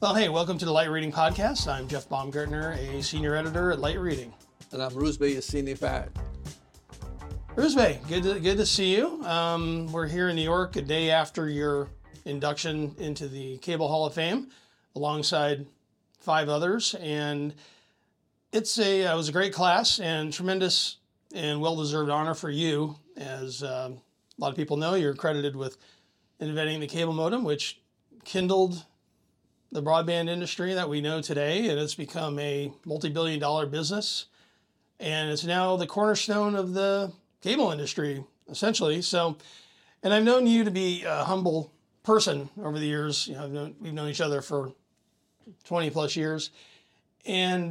Well, hey, welcome to the Light Reading Podcast. I'm Jeff Baumgartner, a senior editor at Light Reading. And I'm Rusbeh Yassini Farad. Rusbeh, good to see you. We're here in New York a day after your induction into the Cable Hall of Fame, alongside 5 others. And it was a great class and tremendous and well-deserved honor for you. As a lot of people know, you're credited with inventing the cable modem, which kindled the broadband industry that we know today, and it's become a multi-billion-dollar business, and it's now the cornerstone of the cable industry, essentially. So, and I've known you to be a humble person over the years. We've known each other for 20 plus years, and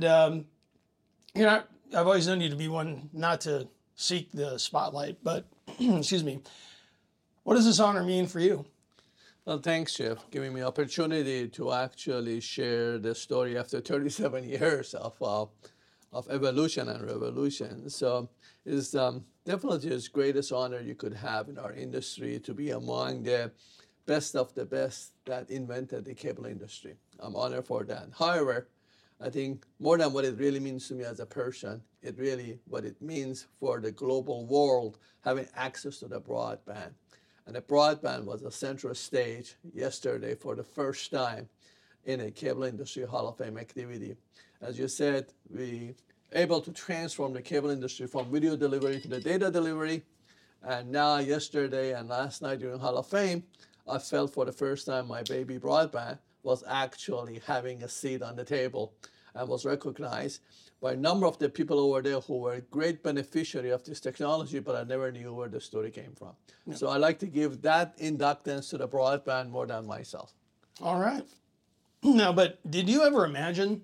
I've always known you to be one not to seek the spotlight, but excuse me. What does this honor mean for you? Well, thanks, Jeff, giving me opportunity to actually share the story after 37 years of evolution and revolution. So it's definitely the greatest honor you could have in our industry to be among the best of the best that invented the cable industry. I'm honored for that. However, I think more than what it really means to me as a person, what it means for the global world having access to the broadband. And the broadband was a central stage yesterday for the first time in a cable industry Hall of Fame activity. As you said, we able to transform the cable industry from video delivery to the data delivery. And now yesterday and last night during Hall of Fame, I felt for the first time my baby broadband was actually having a seat on the table and was recognized by a number of the people over there who were a great beneficiary of this technology, but I never knew where the story came from. Yeah. So I like to give that inductance to the broadband more than myself. All right. Now, but did you ever imagine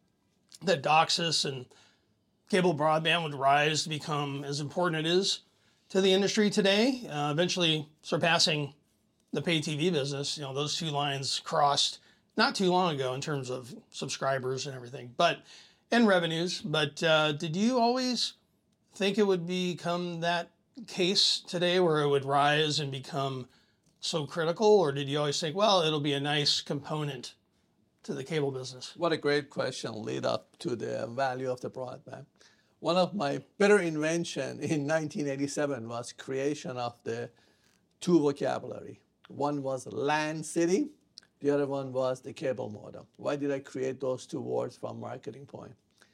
that DOCSIS and cable broadband would rise to become as important it is to the industry today, eventually surpassing the pay TV business? Those two lines crossed not too long ago in terms of subscribers and everything, and revenues. But did you always think it would become that case today where it would rise and become so critical? Or did you always think, well, it'll be a nice component to the cable business? What a great question lead up to the value of the broadband. One of my better invention in 1987 was creation of the 2 vocabulary. One was LAN city. The other one was the cable modem. Why did I create those 2 words from marketing point?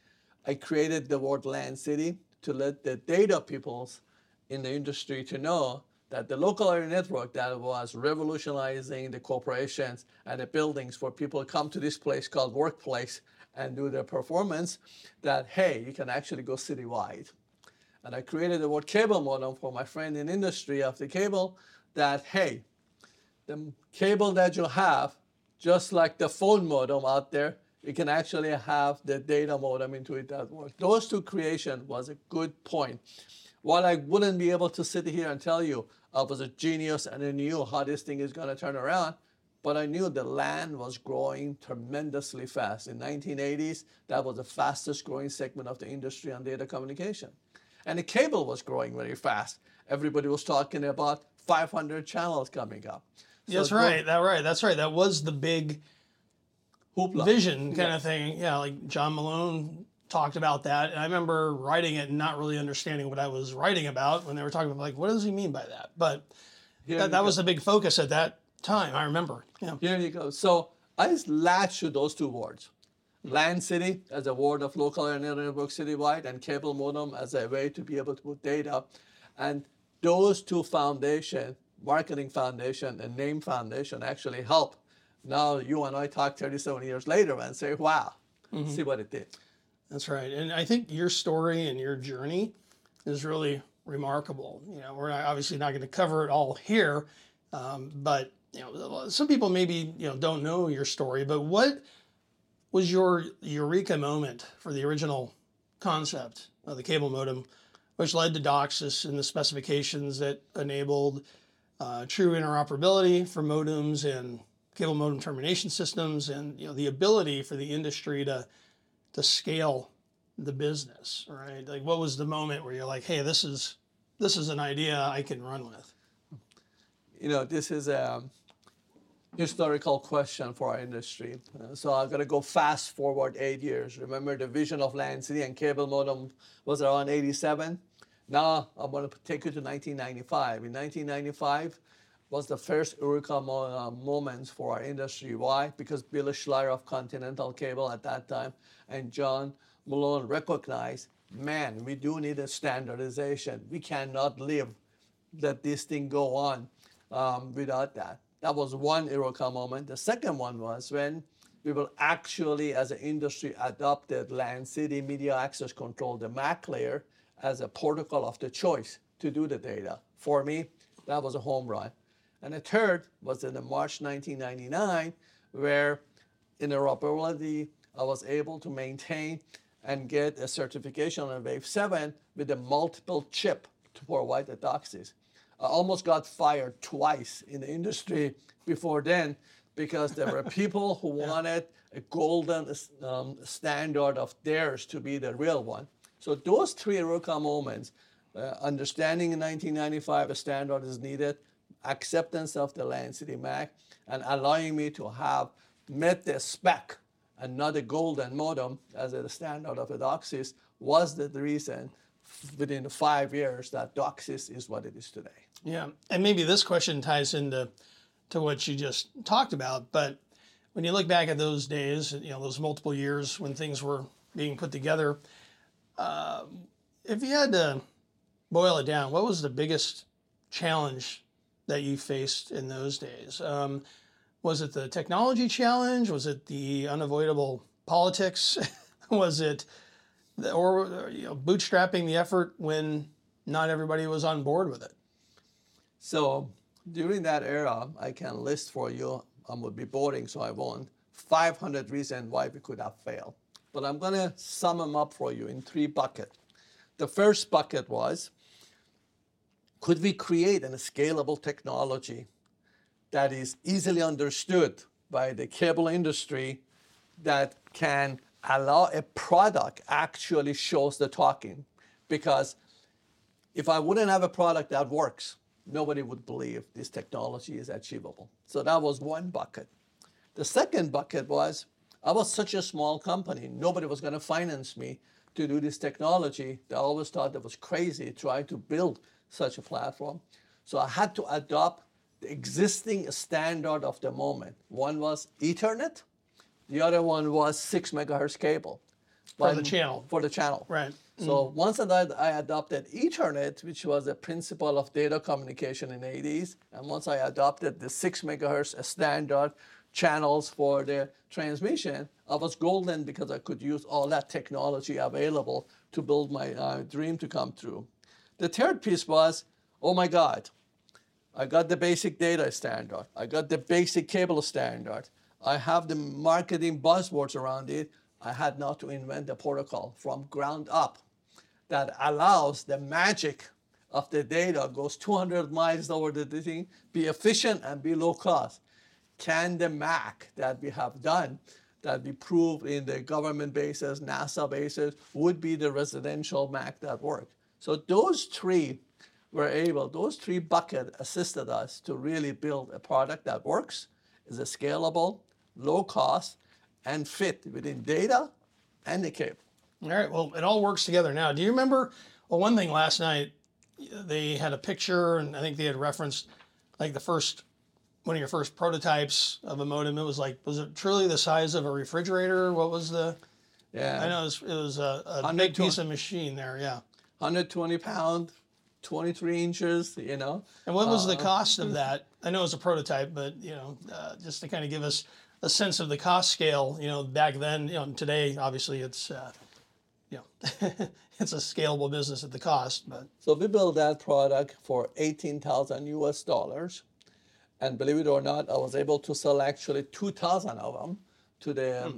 I created the word LAN city to let the data peoples in the industry to know that the local area network that was revolutionizing the corporations and the buildings for people to come to this place called workplace and do their performance, that, hey, you can actually go citywide. And I created the word cable modem for my friend in industry of the cable that, hey, the cable that you have, just like the phone modem out there, you can actually have the data modem into it that works. Those 2 creation was a good point. While I wouldn't be able to sit here and tell you I was a genius and I knew how this thing is going to turn around, but I knew the LAN was growing tremendously fast. In 1980s, that was the fastest growing segment of the industry on data communication. And the cable was growing very fast. Everybody was talking about 500 channels coming up. So that's right. That was the big hoopla vision kind of thing. Yeah, like John Malone talked about that. And I remember writing it and not really understanding what I was writing about when they were talking about, like, what does he mean by that? But that was the big focus at that time, I remember. Yeah. Here you go. So I just latched to those 2 words. LAN city as a word of local area network citywide, and cable modem as a way to be able to put data. And those 2 foundation, marketing foundation and name foundation, actually help. Now you and I talk 37 years later and say, wow, see what it did. That's right. And I think your story and your journey is really remarkable. We're obviously not going to cover it all here, but some people maybe don't know your story. But what was your eureka moment for the original concept of the cable modem, which led to DOCSIS and the specifications that enabled true interoperability for modems and cable modem termination systems, and the ability for the industry to scale the business, right? Like, what was the moment where you're like, hey, this is an idea I can run with? This is historical question for our industry. So I'm going to go fast forward 8 years. Remember, the vision of Land City and cable modem was around 87. Now I'm going to take you to 1995. In 1995 was the first Eureka moments for our industry. Why? Because Bill Schleier of Continental Cable at that time and John Malone recognized, man, we do need a standardization. We cannot live, let this thing go on without that. That was one Eureka moment. The second one was when we will actually, as an industry, adopted Land City Media Access Control, the MAC layer, as a protocol of the choice to do the data. For me, that was a home run. And the third was in the March 1999, where interoperability, I was able to maintain and get a certification on Wave 7 with a multiple chip to provide the DOCSIS. I almost got fired twice in the industry before then because there were people who wanted a golden standard of theirs to be the real one. So those three Eureka moments, understanding in 1995 a standard is needed, acceptance of the Land City MAC, and allowing me to have met the spec and not a golden modem as a standard of a DOCSIS was the reason within 5 years that DOCSIS is what it is today. Yeah, and maybe this question ties into what you just talked about, but when you look back at those days, those multiple years when things were being put together, if you had to boil it down, what was the biggest challenge that you faced in those days? Was it the technology challenge? Was it the unavoidable politics? Was it, bootstrapping the effort when not everybody was on board with it? So during that era, I can list for you, I would be boring, so I won't, 500 reasons why we could have failed. But I'm going to sum them up for you in 3 buckets. The first bucket was, could we create a scalable technology that is easily understood by the cable industry that can allow a product actually shows the talking? Because if I wouldn't have a product that works, nobody would believe this technology is achievable. So that was one bucket. The second bucket was, I was such a small company, nobody was going to finance me to do this technology. They always thought that was crazy trying to build such a platform. So I had to adopt the existing standard of the moment. One was Ethernet, the other one was 6 megahertz cable. For the channel. For the channel. Right. So once I adopted Ethernet, which was a principle of data communication in the 80s, and once I adopted the 6 megahertz standard channels for the transmission, I was golden because I could use all that technology available to build my dream to come true. The third piece was, oh my God, I got the basic data standard. I got the basic cable standard. I have the marketing buzzwords around it. I had not to invent a protocol from ground up that allows the magic of the data goes 200 miles over the thing, be efficient and be low cost. Can the MAC that we have done, that we prove in the government bases, NASA bases, would be the residential MAC that worked? So those three buckets assisted us to really build a product that works, is a scalable, low cost, and fit within data and the cable. All right, well, it all works together now. Do you remember, one thing last night, they had a picture, and I think they had referenced like one of your first prototypes of a modem. It was it truly the size of a refrigerator? What was the, I know it was a big piece of machine there, yeah. 120 pound, 23 inches, And what was the cost of that? I know it was a prototype, but, just to kind of give us a sense of the cost scale, back then, today, obviously it's, it's a scalable business at the cost, but. So we built that product for $18,000 US. And believe it or not, I was able to sell actually 2,000 of them to the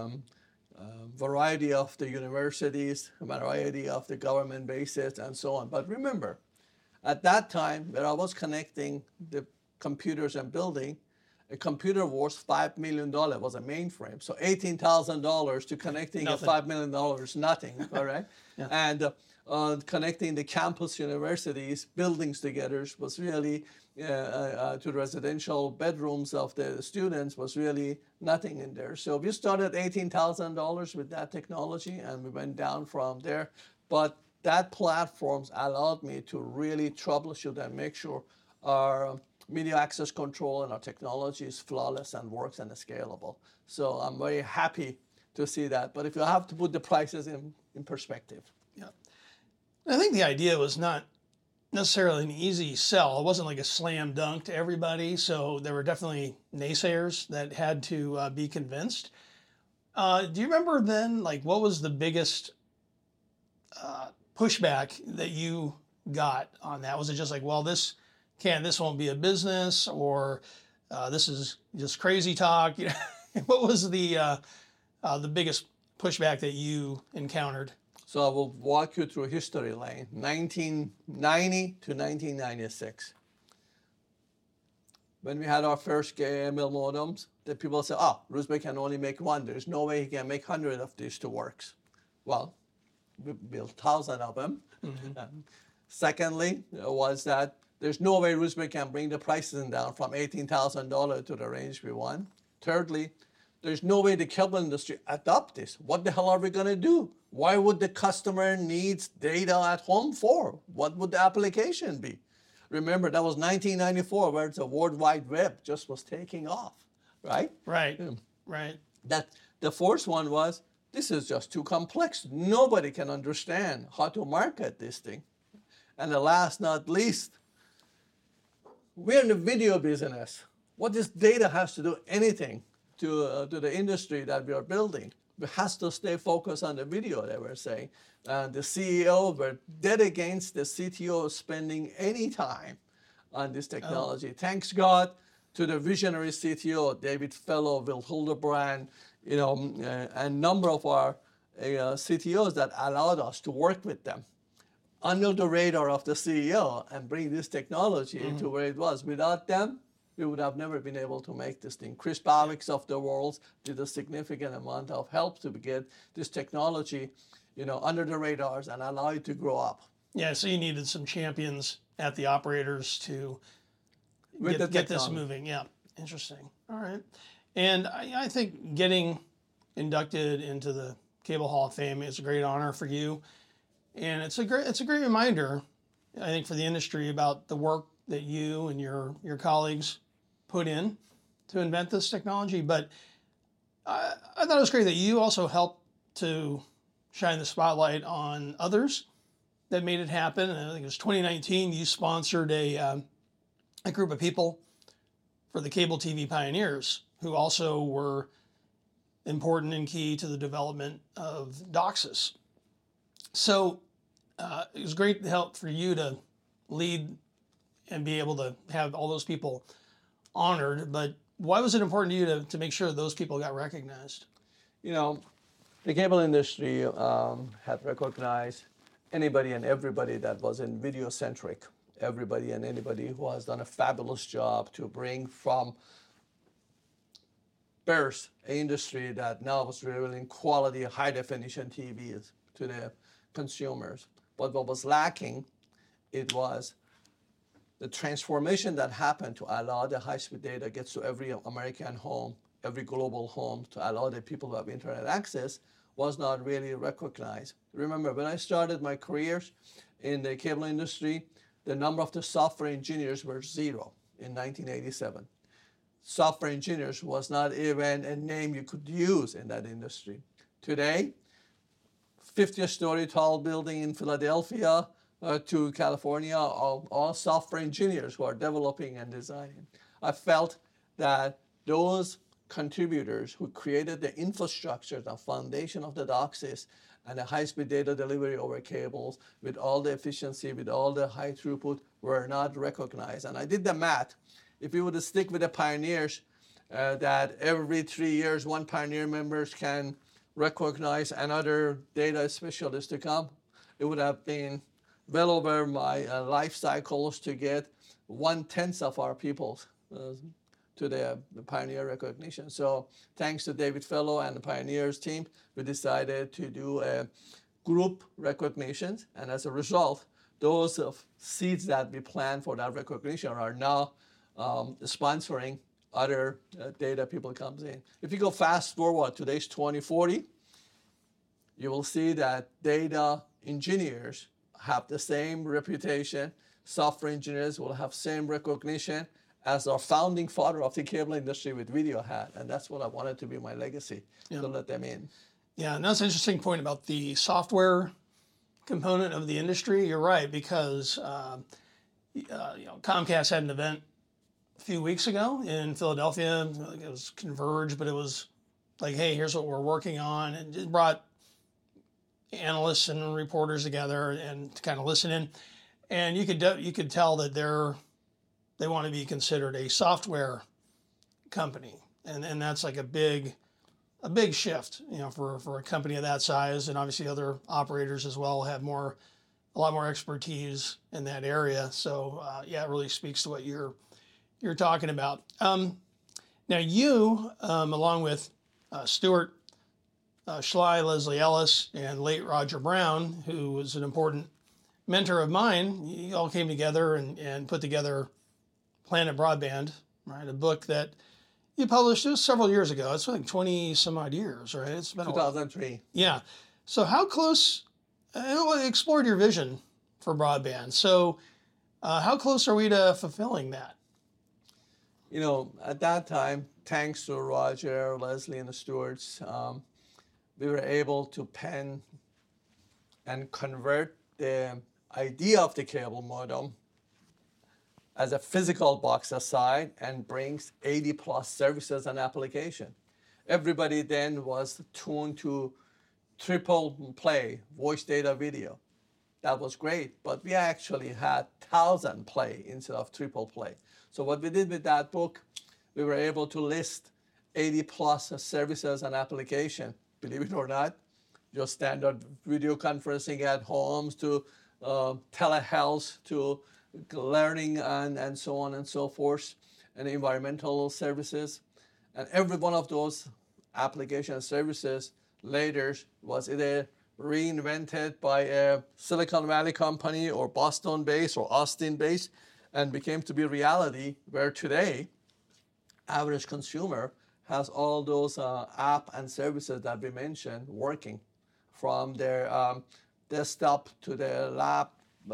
variety of the universities, variety of the government bases, and so on. But remember, at that time, where I was connecting the computers and building, a computer worth $5 million was a mainframe. So $18,000 to connecting nothing. $5 million, nothing, all right? Yeah. And connecting the campus universities, buildings together was really, to the residential bedrooms of the students was really nothing in there. So we started $18,000 with that technology and we went down from there. But that platforms allowed me to really troubleshoot and make sure our media access control and our technology is flawless and works and is scalable. So I'm very happy to see that. But if you have to put the prices in perspective. Yeah. I think the idea was not necessarily an easy sell. It wasn't like a slam dunk to everybody. So there were definitely naysayers that had to be convinced. Do you remember then, like, what was the biggest pushback that you got on that? Was it just like, well, this won't be a business, or this is just crazy talk? You know, what was the biggest pushback that you encountered? So I will walk you through history lane, 1990 to 1996. When we had our first AML modems, the people said, oh, Rouzbeh can only make one. There's no way he can make 100 of these to work. Well, we built 1,000 of them. Mm-hmm. Secondly, was that there's no way Rouzbeh can bring the prices down from $18,000 to the range we want. Thirdly, there's no way the cable industry adopt this. What the hell are we going to do? Why would the customer needs data at home for? What would the application be? Remember, that was 1994, where the World Wide Web just was taking off, right? Right, right. That the fourth one was, this is just too complex. Nobody can understand how to market this thing. And the last not least, we're in the video business. What this data has to do anything to the industry that we are building? It has to stay focused on the video, they were saying. The CEO were dead against the CTO spending any time on this technology. Oh. Thanks God to the visionary CTO, David Fellow, Will Hildebrand, you know, a number of our CTOs that allowed us to work with them under the radar of the CEO and bring this technology into where it was. Without them, we would have never been able to make this thing. Chris Bavix of the world did a significant amount of help to get this technology, you know, under the radars and allow it to grow up. Yeah, so you needed some champions at the operators to get this moving. Yeah, interesting. All right. And I think getting inducted into the Cable Hall of Fame is a great honor for you. And it's a great reminder, I think, for the industry about the work that you and your colleagues put in to invent this technology. But I thought it was great that you also helped to shine the spotlight on others that made it happen. And I think it was 2019, you sponsored a group of people for the Cable TV Pioneers, who also were important and key to the development of DOCSIS. So it was great help for you to lead and be able to have all those people honored. But why was it important to you to make sure those people got recognized? You know, the cable industry had recognized anybody and everybody that was in video-centric, everybody and anybody who has done a fabulous job to bring from birth an industry that now was revealing quality, high-definition TVs to the consumers. But what was lacking, it was the transformation that happened to allow the high-speed data gets to every American home, every global home, to allow the people who have internet access was not really recognized. Remember, when I started my career in the cable industry, the number of the software engineers were 0 in 1987. Software engineers was not even a name you could use in that industry. Today, 50-story tall building in Philadelphia to California are all software engineers who are developing and designing. I felt that those contributors who created the infrastructure, the foundation of the DOCSIS, and the high-speed data delivery over cables with all the efficiency, with all the high throughput, were not recognized. And I did the math. If we would stick with the pioneers, that every 3 years, one pioneer members can recognize another data specialist to come, it would have been well over my life cycles to get 1/10 of our people to the pioneer recognition. So thanks to David Fellow and the Pioneers team, we decided to do a group recognitions, and as a result, those seeds that we plan for that recognition are now sponsoring other data people comes in. If you go fast forward, today's 2040, you will see that data engineers have the same reputation. Software engineers will have same recognition as our founding father of the cable industry with video had. And that's what I wanted to be my legacy, to let them in. Yeah, and that's an interesting point about the software component of the industry. You're right, because Comcast had an event a few weeks ago in Philadelphia. It was Converge, but it was like, hey, here's what we're working on, and it brought analysts and reporters together and to kind of listen in. And you could tell that they want to be considered a software company, and that's like a big shift, for a company of that size, and obviously other operators as well have a lot more expertise in that area. So it really speaks to what you're talking about. Now you, along with Stuart Schley, Leslie Ellis, and late Roger Brown, who was an important mentor of mine, you all came together and put together Planet Broadband, right? A book that you published several years ago. It's like 20 some odd years, right? It's been 2003. Yeah. So how close, I explored your vision for broadband. So how close are we to fulfilling that? At that time, thanks to Roger, Leslie, and the Stewarts, we were able to pen and convert the idea of the cable modem as a physical box aside and brings 80 plus services and application. Everybody then was tuned to triple play, voice, data, video. That was great, but we actually had 1,000 play instead of triple play. So what we did with that book, we were able to list 80 plus services and application, believe it or not, just standard video conferencing at homes to telehealth to learning and so on and so forth, and environmental services. And every one of those application services later was either reinvented by a Silicon Valley company or Boston-based or Austin-based and became to be reality, where today average consumer has all those app and services that we mentioned working, from their desktop to their lap,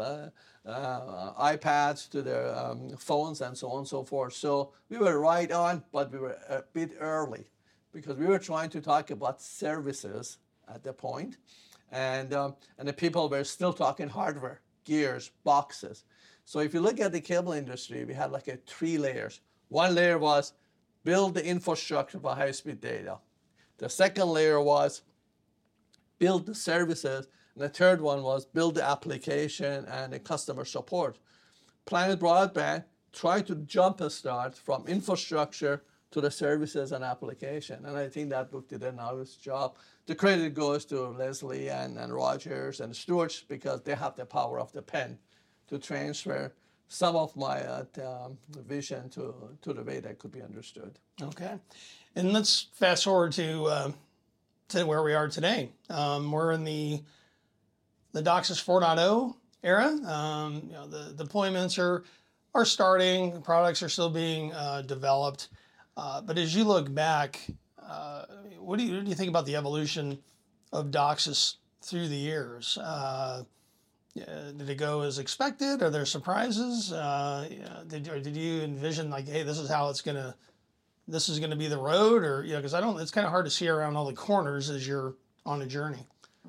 iPads to their phones, and so on and so forth. So we were right on, but we were a bit early because we were trying to talk about services at the point, and the people were still talking hardware, gears, boxes. So if you look at the cable industry, we had like 3 layers. One layer was build the infrastructure for high-speed data. The second layer was build the services. And the third one was build the application and the customer support. Planet Broadband tried to jumpstart from infrastructure to the services and application. And I think that book did a nice job. The credit goes to Leslie and Rogers and Stewarts because they have the power of the pen to transfer some of my vision to the way that could be understood. Okay. And let's fast forward to where we are today. We're in the DOCSIS 4.0 era. The deployments are starting, products are still being developed. But as you look back, what do you think about the evolution of DOCSIS through the years? Did it go as expected? Are there surprises? Did you envision like, hey, this is gonna be the road, or because it's kind of hard to see around all the corners as you're on a journey.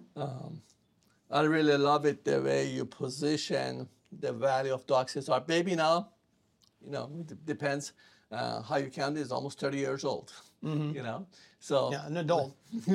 I really love it the way you position the value of DOCSIS. Our baby now, it depends how you count it, is almost 30 years old. Mm-hmm. So yeah, an adult.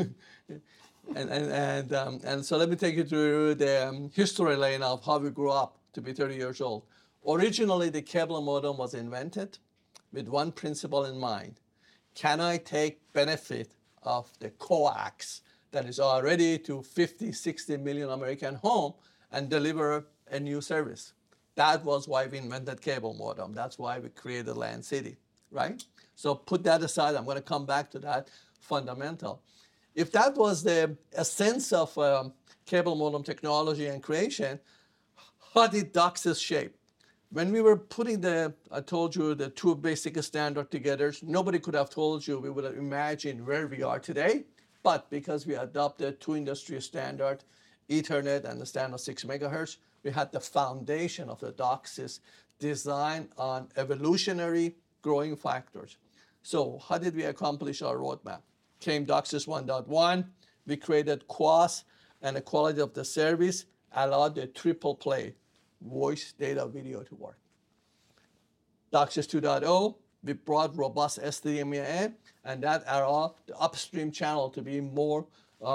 and so let me take you through the history lane of how we grew up to be 30 years old. Originally, the cable modem was invented with one principle in mind. Can I take benefit of the coax that is already to 50, 60 million American home and deliver a new service? That was why we invented cable modem. That's why we created Land City, right? So put that aside. I'm going to come back to that fundamental. If that was the essence of cable modem technology and creation, how did DOCSIS shape? When we were putting I told you, the two basic standards together, nobody could have told you we would have imagined where we are today. But because we adopted two industry standards, Ethernet and the standard 6 megahertz, we had the foundation of the DOCSIS designed on evolutionary growing factors. So how did we accomplish our roadmap? Came DOCSIS 1.1, we created QoS, and the quality of the service allowed the triple play, voice, data, video to work. DOCSIS 2.0, we brought robust SDMA, and that allowed the upstream channel to be more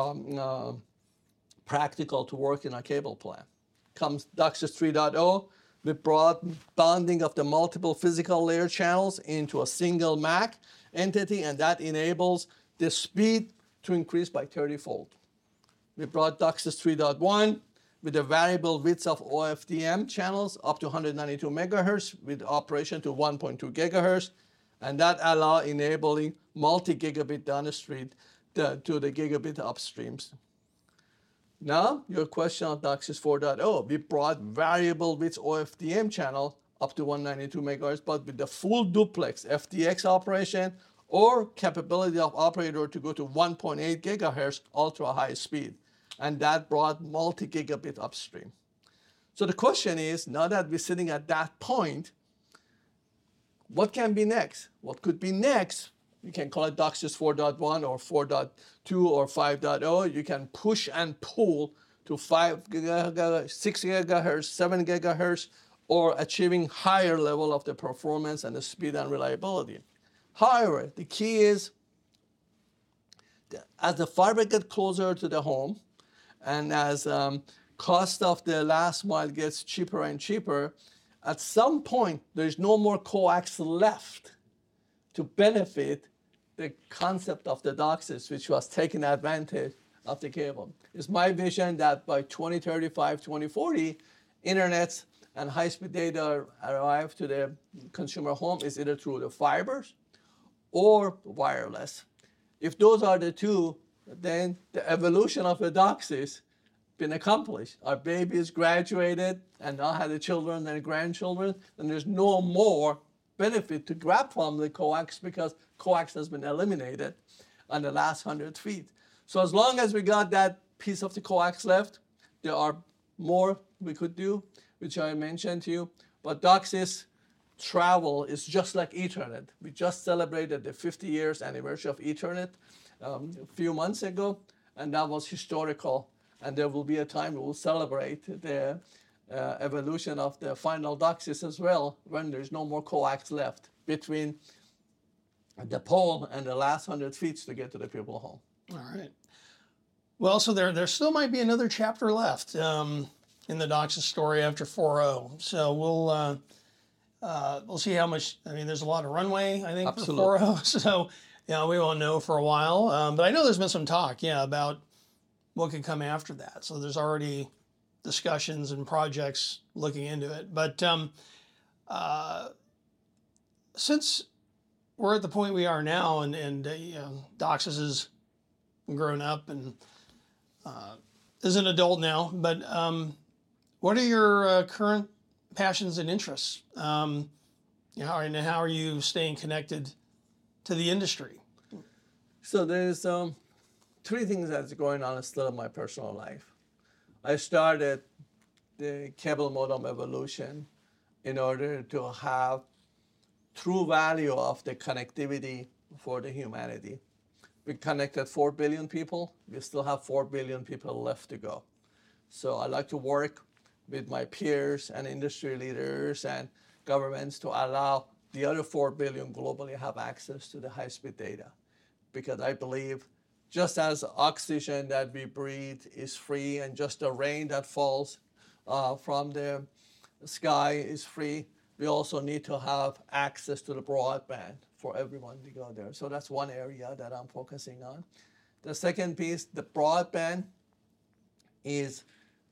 practical to work in a cable plant. Comes DOCSIS 3.0, we brought bonding of the multiple physical layer channels into a single MAC entity, and that enables the speed to increase by 30-fold. We brought DOCSIS 3.1 with the variable widths of OFDM channels up to 192 megahertz with operation to 1.2 gigahertz, and that allow enabling multi-gigabit downstream to the gigabit upstreams. Now, your question on DOCSIS 4.0, we brought variable width OFDM channel up to 192 megahertz, but with the full duplex FDX operation or capability of operator to go to 1.8 gigahertz ultra high speed. And that brought multi-gigabit upstream. So the question is, now that we're sitting at that point, what can be next? What could be next? You can call it DOCSIS 4.1 or 4.2 or 5.0. You can push and pull to 5 gigahertz, 6 gigahertz, 7 gigahertz, or achieving higher level of the performance and the speed and reliability. However, the key is, as the fiber gets closer to the home, and as cost of the last mile gets cheaper and cheaper, at some point, there's no more coax left to benefit the concept of the DOCSIS, which was taking advantage of the cable. It's my vision that by 2035, 2040, internet and high-speed data arrive to the consumer home is either through the fibers or wireless. If those are the two, then the evolution of the DOCSIS been accomplished. Our babies graduated and now have the children and grandchildren, and there's no more benefit to grab from the coax because coax has been eliminated on the last 100 feet. So as long as we got that piece of the coax left, there are more we could do, which I mentioned to you. But DOCSIS travel is just like Ethernet. We just celebrated the 50 years anniversary of Ethernet a few months ago, and that was historical. And there will be a time we will celebrate the evolution of the final DOCSIS as well, when there's no more coax left between the pole and the last 100 feet to get to the people home. All right. Well, so there still might be another chapter left in the DOCSIS story after 4.0. So we'll see how much. I mean, there's a lot of runway, I think, Absolutely. for 4.0. So we won't know for a while. But I know there's been some talk, about what could come after that. So there's already discussions and projects looking into it. But since we're at the point we are now, and DOCSIS has grown up and is an adult now, but what are your current passions and interests? And how are you staying connected to the industry? So there's 3 things that's going on still in my personal life. I started the cable modem evolution in order to have true value of the connectivity for the humanity. We connected 4 billion people. We still have 4 billion people left to go. So I like to work with my peers and industry leaders and governments to allow the other 4 billion globally have access to the high-speed data. Because I believe just as oxygen that we breathe is free and just the rain that falls from the sky is free, we also need to have access to the broadband for everyone to go there. So that's one area that I'm focusing on. The second piece, the broadband is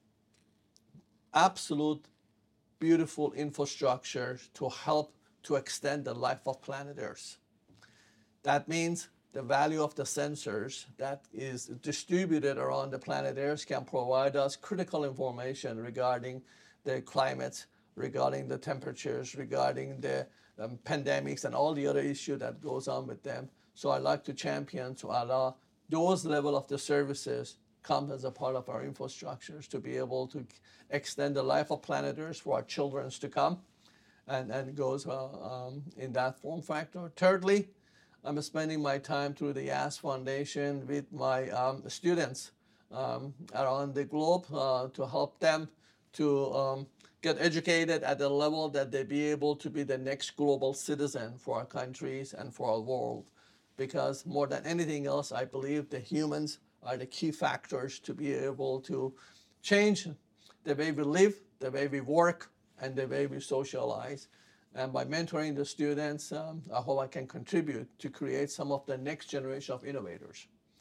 absolute beautiful infrastructure to help to extend the life of planet Earth. That means the value of the sensors that is distributed around the planet Earth can provide us critical information regarding the climate, regarding the temperatures, regarding the pandemics and all the other issues that goes on with them. So I like to champion to allow those level of the services come as a part of our infrastructures to be able to extend the life of planet Earth for our children to come, and goes in that form factor. Thirdly, I'm spending my time through the YAS Foundation with my students around the globe to help them to get educated at the level that they be able to be the next global citizen for our countries and for our world. Because more than anything else, I believe the humans are the key factors to be able to change the way we live, the way we work, and the way we socialize. And by mentoring the students, I hope I can contribute to create some of the next generation of innovators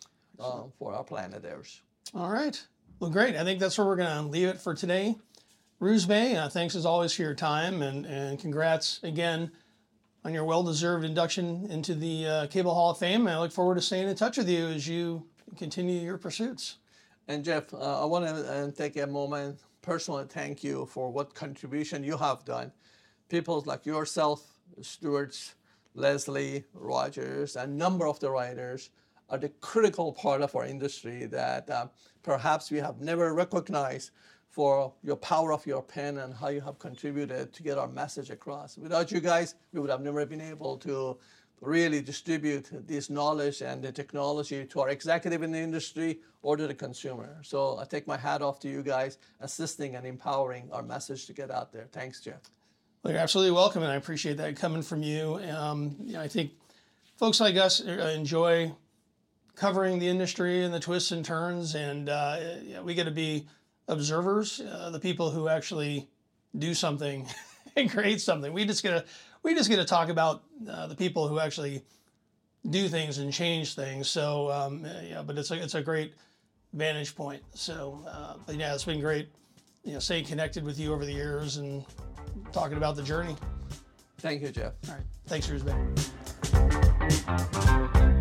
for our planet Earth. All right. Well, great. I think that's where we're going to leave it for today. Roos Bey, thanks as always for your time, and congrats again on your well-deserved induction into the Cable Hall of Fame. I look forward to staying in touch with you as you continue your pursuits. And Jeff, I want to take a moment, personally thank you for what contribution you have done. People like yourself, Stuart, Leslie, Rogers, and a number of the writers are the critical part of our industry that perhaps we have never recognized for your power of your pen and how you have contributed to get our message across. Without you guys, we would have never been able to really distribute this knowledge and the technology to our executive in the industry or to the consumer. So I take my hat off to you guys, assisting and empowering our message to get out there. Thanks, Jeff. Well, you're absolutely welcome, and I appreciate that coming from you. I think folks like us enjoy covering the industry and the twists and turns, and we get to be observers, the people who actually do something and create something. We just get to talk about the people who actually do things and change things. So but it's a great vantage point. So but yeah, it's been great, staying connected with you over the years and talking about the journey. Thank you, Jeff. All right, thanks, Roos Bey.